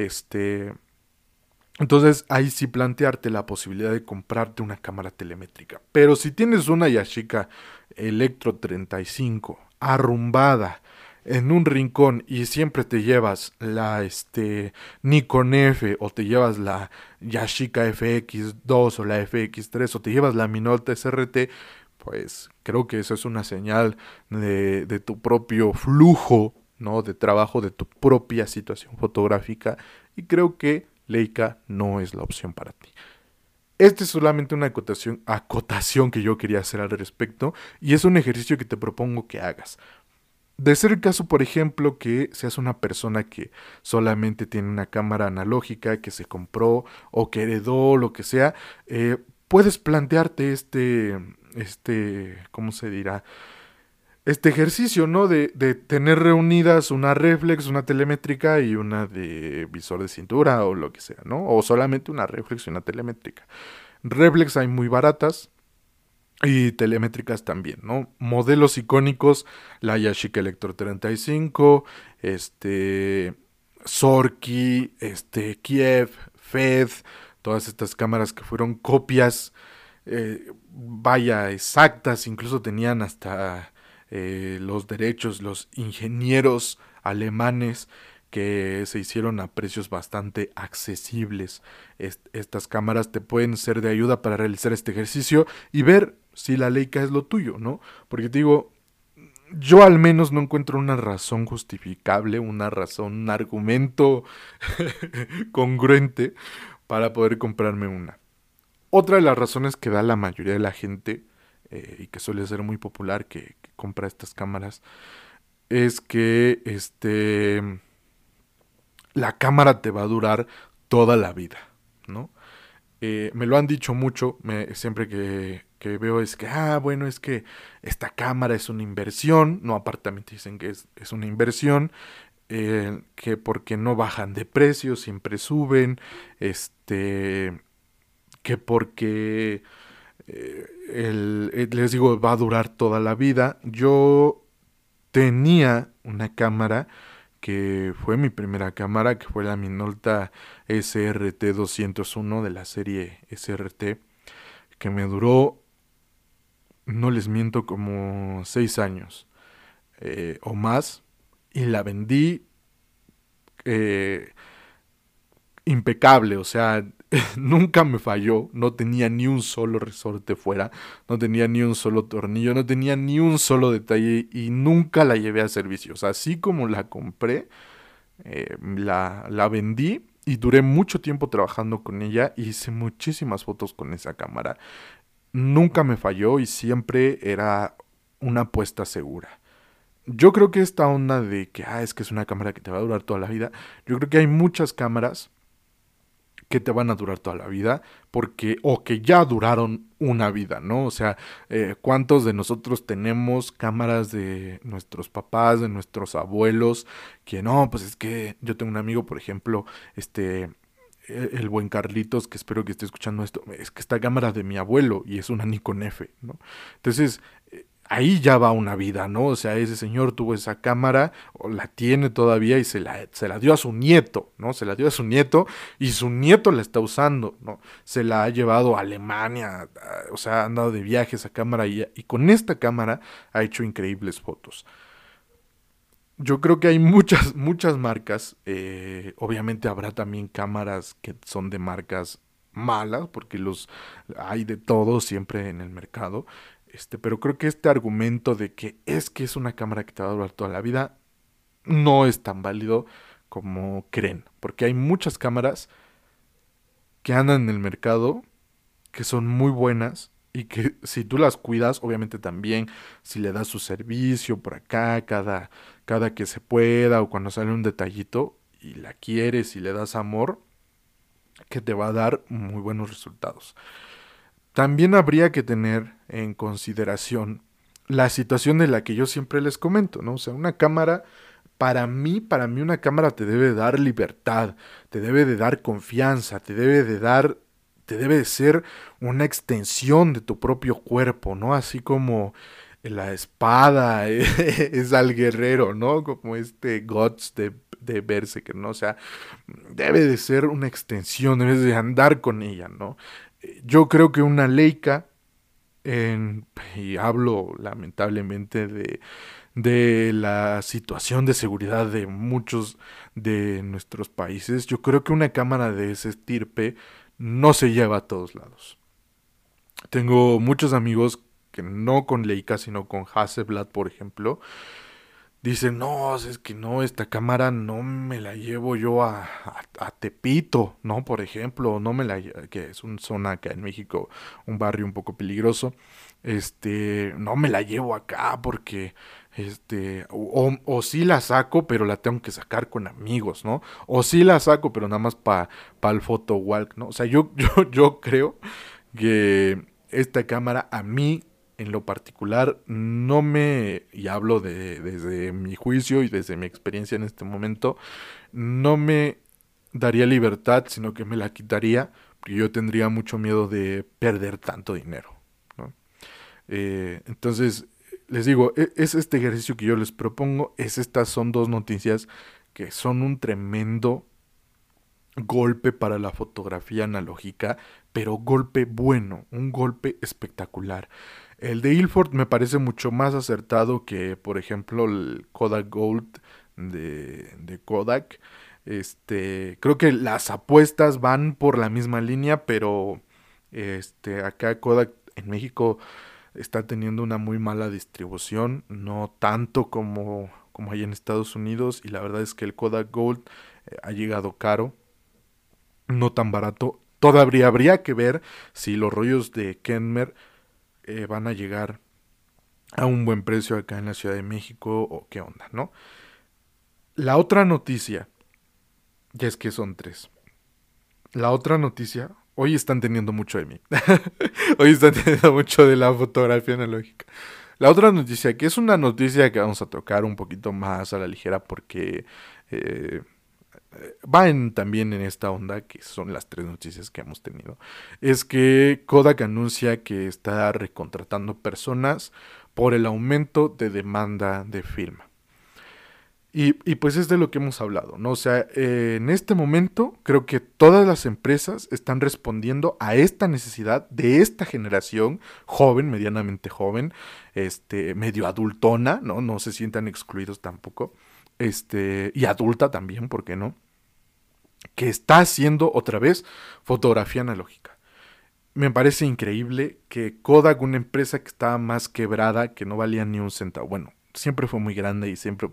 Entonces ahí sí plantearte la posibilidad de comprarte una cámara telemétrica. Pero si tienes una Yashica Electro 35 arrumbada en un rincón y siempre te llevas la Nikon F o te llevas la Yashica FX2 o la FX3 o te llevas la Minolta SRT, pues creo que eso es una señal de tu propio flujo, ¿no? De trabajo, de tu propia situación fotográfica, y creo que Leica no es la opción para ti. Esta es solamente una acotación que yo quería hacer al respecto, y es un ejercicio que te propongo que hagas. De ser el caso, por ejemplo, que seas una persona que solamente tiene una cámara analógica que se compró o que heredó, lo que sea, puedes plantearte ¿cómo se dirá? Este ejercicio, ¿no? De tener reunidas una reflex, una telemétrica y una de visor de cintura o lo que sea, ¿no? O solamente una reflex y una telemétrica. Reflex hay muy baratas, y telemétricas también, ¿no? Modelos icónicos, la Yashica Electro 35, Sorky, Kiev, Fed, todas estas cámaras que fueron copias, vaya, exactas, incluso tenían hasta los derechos, los ingenieros alemanes que se hicieron a precios bastante accesibles. Estas cámaras te pueden ser de ayuda para realizar este ejercicio y ver si la Leica es lo tuyo, ¿no? Porque te digo, yo al menos no encuentro una razón justificable, una razón, un argumento congruente para poder comprarme una. Otra de las razones que da la mayoría de la gente, y que suele ser muy popular que compra estas cámaras, es que la cámara te va a durar toda la vida, ¿no? Me lo han dicho mucho, siempre que veo es que, bueno, es que esta cámara es una inversión, no, apartamente dicen que es una inversión, que porque no bajan de precio, siempre suben, que porque les digo, va a durar toda la vida. Yo tenía una cámara que fue mi primera cámara, que fue la Minolta SRT-201 de la serie SRT, que me duró, no les miento, como 6 años o más, y la vendí eh, impecable, o sea, nunca me falló, no tenía ni un solo resorte fuera, no tenía ni un solo tornillo, no tenía ni un solo detalle y nunca la llevé a servicio. O sea, así como la compré, la vendí y duré mucho tiempo trabajando con ella y hice muchísimas fotos con esa cámara. Nunca me falló y siempre era una apuesta segura. Yo creo que esta onda de que es que es una cámara que te va a durar toda la vida, yo creo que hay muchas cámaras que te van a durar toda la vida, porque, o que ya duraron una vida, ¿no? O sea, ¿cuántos de nosotros tenemos cámaras de nuestros papás, de nuestros abuelos, que no, pues es que yo tengo un amigo, por ejemplo, el buen Carlitos, que espero que esté escuchando esto, es que esta cámara de mi abuelo y es una Nikon F, ¿no? Entonces, ahí ya va una vida, ¿no? O sea, ese señor tuvo esa cámara, o la tiene todavía y se la dio a su nieto, ¿no? Se la dio a su nieto y su nieto la está usando, ¿no? Se la ha llevado a Alemania, o sea, ha andado de viaje esa cámara y con esta cámara ha hecho increíbles fotos. Yo creo que hay muchas, muchas marcas. Obviamente habrá también cámaras que son de marcas malas, porque los hay de todo siempre en el mercado. Pero creo que este argumento de que es una cámara que te va a durar toda la vida no es tan válido como creen. Porque hay muchas cámaras que andan en el mercado que son muy buenas y que si tú las cuidas, obviamente también, si le das su servicio por acá, cada que se pueda o cuando sale un detallito y la quieres y le das amor, que te va a dar muy buenos resultados. También habría que tener en consideración la situación de la que yo siempre les comento, ¿no? O sea, una cámara, para mí una cámara te debe dar libertad, te debe de dar confianza, te debe de ser una extensión de tu propio cuerpo, ¿no? Así como la espada es al guerrero, ¿no? Como Guts de Berserker, ¿no? O sea, debe de ser una extensión, debes de andar con ella, ¿no? Yo creo que una Leica, y hablo lamentablemente de la situación de seguridad de muchos de nuestros países, yo creo que una cámara de ese estirpe no se lleva a todos lados. Tengo muchos amigos que no con Leica, sino con Hasselblad, por ejemplo, dicen, no, es que no, esta cámara no me la llevo yo a Tepito, ¿no? Por ejemplo, no me la que es una zona acá en México, un barrio un poco peligroso, no me la llevo acá porque O sí la saco, pero la tengo que sacar con amigos, ¿no? O sí la saco, pero nada más para el photo walk, ¿no? O sea, yo creo que esta cámara a mí en lo particular no me, y hablo desde mi juicio y desde mi experiencia en este momento, no me daría libertad, sino que me la quitaría, porque yo tendría mucho miedo de perder tanto dinero, ¿no? Entonces, les digo, es este ejercicio que yo les propongo, estas son dos noticias que son un tremendo golpe para la fotografía analógica, pero golpe bueno, un golpe espectacular. El de Ilford me parece mucho más acertado que, por ejemplo, el Kodak Gold de Kodak. Creo que las apuestas van por la misma línea, pero acá Kodak en México está teniendo una muy mala distribución, no tanto como hay en Estados Unidos, y la verdad es que el Kodak Gold ha llegado caro, no tan barato. Todavía habría que ver si los rollos de Kenmer van a llegar a un buen precio acá en la Ciudad de México o qué onda, ¿no? La otra noticia, ya es que son tres. La otra noticia, hoy están teniendo mucho de mí. Hoy están teniendo mucho de la fotografía analógica. La otra noticia, que es una noticia que vamos a tocar un poquito más a la ligera porque eh, también en esta onda, que son las tres noticias que hemos tenido, es que Kodak anuncia que está recontratando personas por el aumento de demanda de film. Y pues es de lo que hemos hablado, ¿no? O sea, en este momento creo que todas las empresas están respondiendo a esta necesidad de esta generación joven, medianamente joven, medio adultona, ¿no? No se sientan excluidos tampoco, y adulta también, ¿por qué no? Que está haciendo otra vez fotografía analógica. Me parece increíble que Kodak, una empresa que estaba más quebrada, que no valía ni un centavo, bueno, siempre fue muy grande y siempre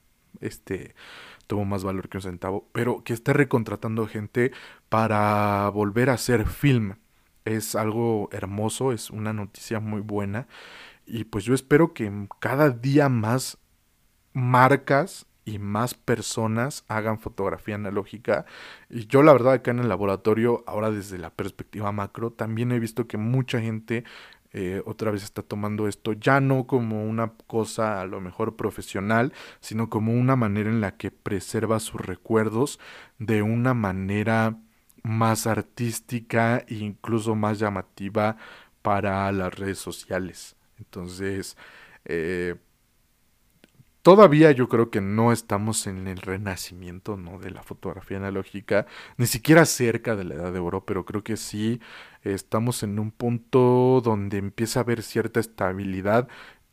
tuvo más valor que un centavo, pero que esté recontratando gente para volver a hacer film. Es algo hermoso, es una noticia muy buena y pues yo espero que cada día más marcas y más personas hagan fotografía analógica. Y yo la verdad acá en el laboratorio, ahora desde la perspectiva macro, también he visto que mucha gente otra vez está tomando esto ya no como una cosa a lo mejor profesional, sino como una manera en la que preserva sus recuerdos de una manera más artística e incluso más llamativa para las redes sociales. Entonces, eh, todavía yo creo que no estamos en el renacimiento, ¿no?, de la fotografía analógica, ni siquiera cerca de la edad de oro, pero creo que sí estamos en un punto donde empieza a haber cierta estabilidad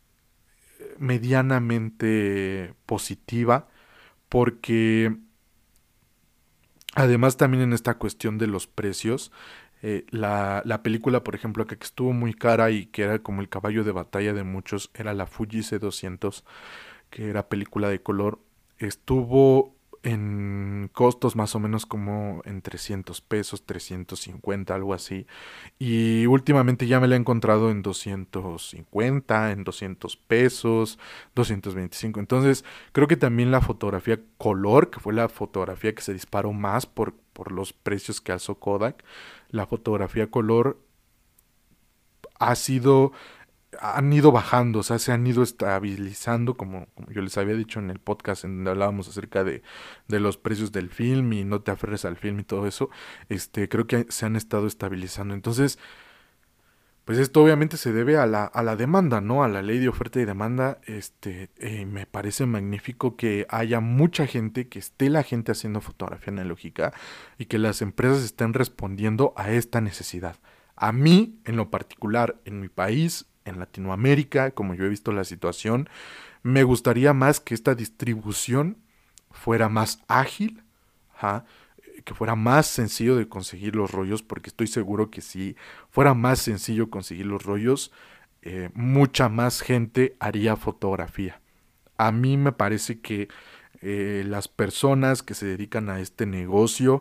medianamente positiva, porque además también en esta cuestión de los precios, la película, por ejemplo, que estuvo muy cara y que era como el caballo de batalla de muchos, era la Fuji C200, que era película de color, estuvo en costos más o menos como en 300 pesos, 350, algo así. Y últimamente ya me la he encontrado en 250, en 200 pesos, 225. Entonces, creo que también la fotografía color, que fue la fotografía que se disparó más por los precios que alzó Kodak, la fotografía color ha sido han ido bajando, o sea, se han ido estabilizando, como yo les había dicho en el podcast en donde hablábamos acerca de los precios del film y no te aferres al film y todo eso, creo que se han estado estabilizando. Entonces, pues esto obviamente se debe a la demanda, ¿no? A la ley de oferta y demanda. Me parece magnífico que haya mucha gente, que esté la gente haciendo fotografía analógica y que las empresas estén respondiendo a esta necesidad. A mí, en lo particular, en mi país, en Latinoamérica, como yo he visto la situación, me gustaría más que esta distribución fuera más ágil, ¿ja?, que fuera más sencillo de conseguir los rollos, porque estoy seguro que si fuera más sencillo conseguir los rollos, mucha más gente haría fotografía. A mí me parece que las personas que se dedican a este negocio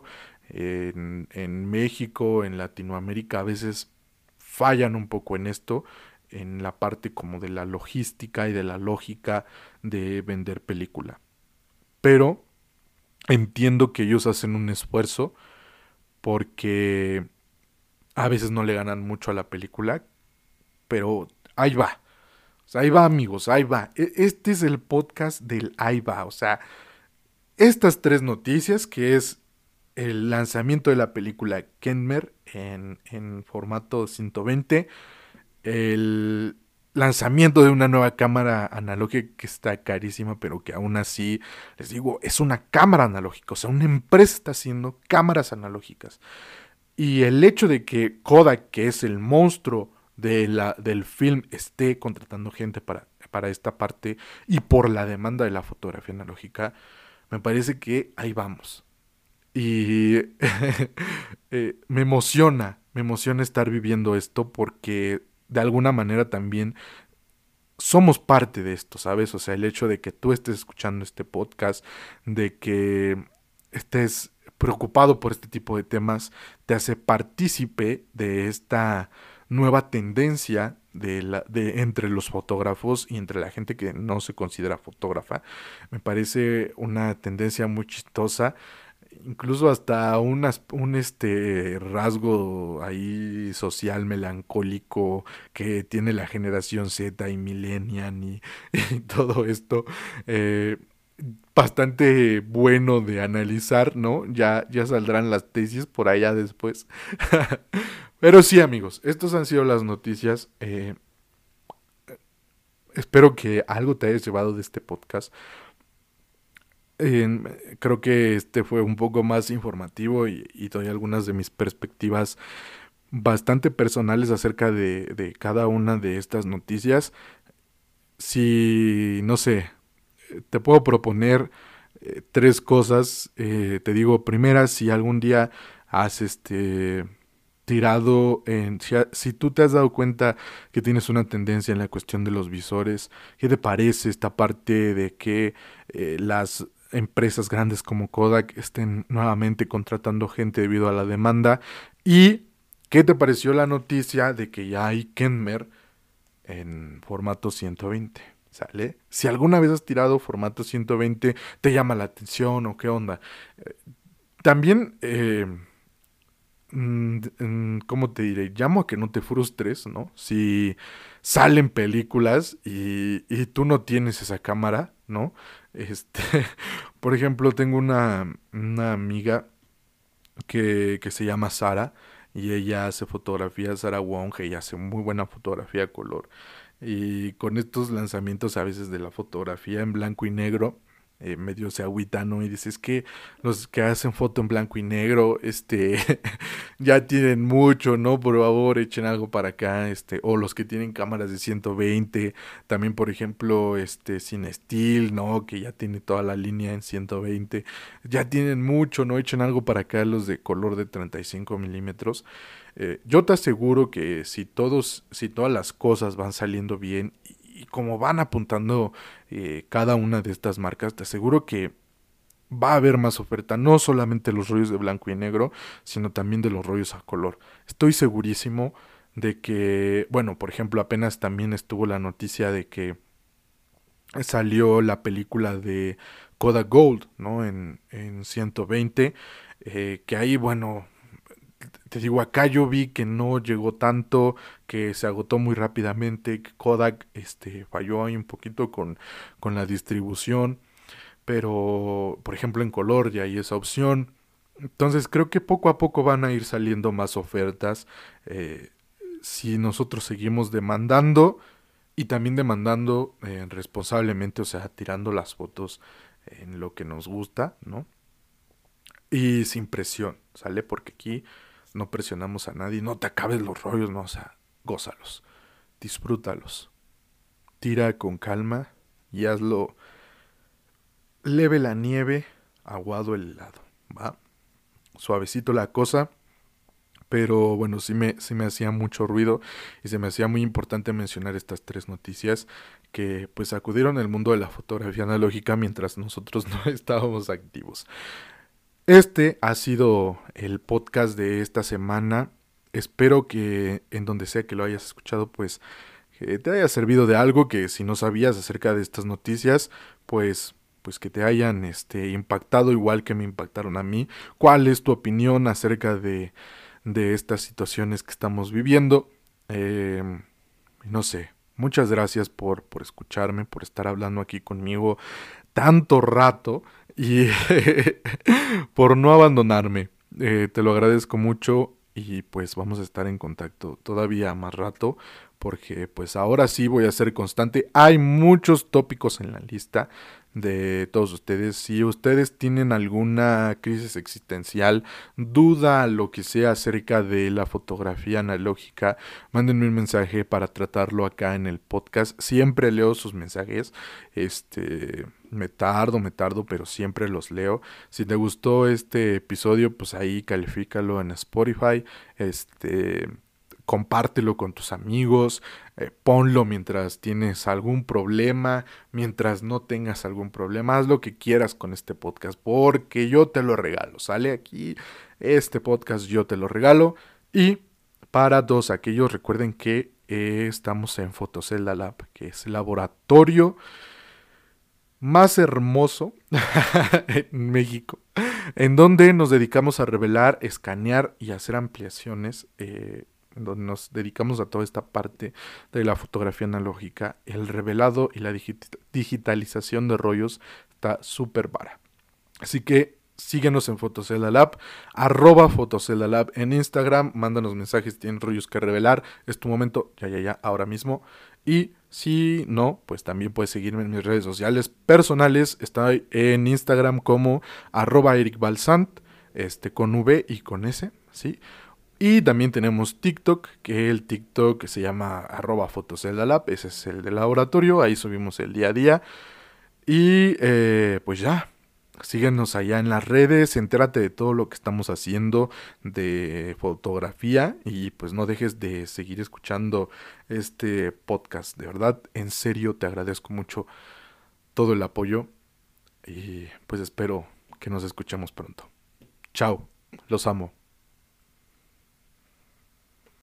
en México, en Latinoamérica, a veces fallan un poco en esto. en la parte como de la logística y de la lógica de vender película. Pero entiendo que ellos hacen un esfuerzo porque a veces no le ganan mucho a la película, pero ahí va. O sea, ahí va, amigos, ahí va. Este es el podcast del ahí va. O sea, estas tres noticias, que es el lanzamiento de la película Kenmer en formato 120, el lanzamiento de una nueva cámara analógica que está carísima, pero que aún así, les digo, es una cámara analógica. O sea, una empresa está haciendo cámaras analógicas. Y el hecho de que Kodak, que es el monstruo del film, esté contratando gente para esta parte y por la demanda de la fotografía analógica, me parece que ahí vamos. Y me emociona estar viviendo esto porque de alguna manera también somos parte de esto, ¿sabes? O sea, el hecho de que tú estés escuchando este podcast, de que estés preocupado por este tipo de temas, te hace partícipe de esta nueva tendencia de entre los fotógrafos y entre la gente que no se considera fotógrafa. Me parece una tendencia muy chistosa, incluso hasta un rasgo ahí social melancólico que tiene la generación Z y Millennial y todo esto. eh, Bastante bueno de analizar, ¿no? Ya saldrán las tesis por allá después. Pero sí, amigos, estos han sido las noticias. Espero que algo te hayas llevado de este podcast. Creo que este fue un poco más informativo y doy algunas de mis perspectivas bastante personales acerca de cada una de estas noticias. Si, no sé, te puedo proponer tres cosas. Te digo, primera, si algún día has tirado si tú te has dado cuenta que tienes una tendencia en la cuestión de los visores, ¿qué te parece esta parte de que las empresas grandes como Kodak estén nuevamente contratando gente debido a la demanda? ¿Y qué te pareció la noticia de que ya hay Kenmer en formato 120? ¿Sale? Si alguna vez has tirado formato 120, te llama la atención o qué onda. También, ¿cómo te diré? Llamo a que no te frustres, ¿no? Si salen películas y tú no tienes esa cámara, ¿no? Este, por ejemplo, tengo una amiga que se llama Sara y ella hace fotografía, Sara Wong, y hace muy buena fotografía a color. Y con estos lanzamientos a veces de la fotografía en blanco y negro, medio se agüita, ¿no? Y dices que los que hacen foto en blanco y negro, ya tienen mucho, ¿no? Por favor, echen algo para acá, o los que tienen cámaras de 120, también por ejemplo, Cinestill, ¿no? Que ya tiene toda la línea en 120, ya tienen mucho, ¿no? Echen algo para acá los de color de 35 milímetros. Yo te aseguro que si todas las cosas van saliendo bien y como van apuntando cada una de estas marcas, te aseguro que va a haber más oferta, no solamente los rollos de blanco y negro, sino también de los rollos a color. Estoy segurísimo de que, bueno, por ejemplo, apenas también estuvo la noticia de que salió la película de Kodak Gold, ¿no? En 120, que ahí, bueno, te digo, acá yo vi que no llegó tanto, que se agotó muy rápidamente, que Kodak falló ahí un poquito con la distribución, pero por ejemplo en color ya hay esa opción. Entonces creo que poco a poco van a ir saliendo más ofertas eh, si nosotros seguimos demandando y también demandando responsablemente, o sea, tirando las fotos en lo que nos gusta, ¿no? Y sin presión, ¿sale? Porque aquí no presionamos a nadie, no te acabes los rollos, no, o sea, gózalos, disfrútalos, tira con calma y hazlo leve la nieve, aguado el helado, ¿va? Suavecito la cosa, pero bueno, sí me hacía mucho ruido y se me hacía muy importante mencionar estas tres noticias que pues acudieron al mundo de la fotografía analógica mientras nosotros no estábamos activos. Este ha sido el podcast de esta semana. Espero que en donde sea que lo hayas escuchado, pues que te haya servido de algo, que si no sabías acerca de estas noticias, pues que te hayan impactado igual que me impactaron a mí. ¿Cuál es tu opinión acerca de estas situaciones que estamos viviendo? No sé. Muchas gracias por escucharme, por estar hablando aquí conmigo tanto rato y por no abandonarme. Te lo agradezco mucho y pues vamos a estar en contacto todavía más rato porque pues ahora sí voy a ser constante. Hay muchos tópicos en la lista de todos ustedes. Si ustedes tienen alguna crisis existencial, duda, lo que sea acerca de la fotografía analógica, mándenme un mensaje para tratarlo acá en el podcast. Siempre leo sus mensajes. Me tardo, pero siempre los leo. Si te gustó este episodio, pues ahí califícalo en Spotify. Compártelo con tus amigos, ponlo mientras tienes algún problema, mientras no tengas algún problema, haz lo que quieras con este podcast, porque yo te lo regalo, sale aquí, este podcast yo te lo regalo, y para todos aquellos, recuerden que estamos en Fotocelda Lab, que es el laboratorio más hermoso en México, en donde nos dedicamos a revelar, escanear y hacer ampliaciones, en donde nos dedicamos a toda esta parte de la fotografía analógica. El revelado y la digitalización de rollos está súper vara. Así que síguenos en Fotocelda Lab, @Fotocelda Lab en Instagram, mándanos mensajes si tienen rollos que revelar, es tu momento, ya, ahora mismo. Y si no, pues también puedes seguirme en mis redes sociales personales, estoy en Instagram como @EricBalsant, con V y con S, ¿sí? Y también tenemos TikTok, que el TikTok se llama @Fotocelda Lab, ese es el del laboratorio, ahí subimos el día a día. Y pues ya, síguenos allá en las redes, entérate de todo lo que estamos haciendo de fotografía y pues no dejes de seguir escuchando este podcast. De verdad, en serio, te agradezco mucho todo el apoyo y pues espero que nos escuchemos pronto. Chao, los amo.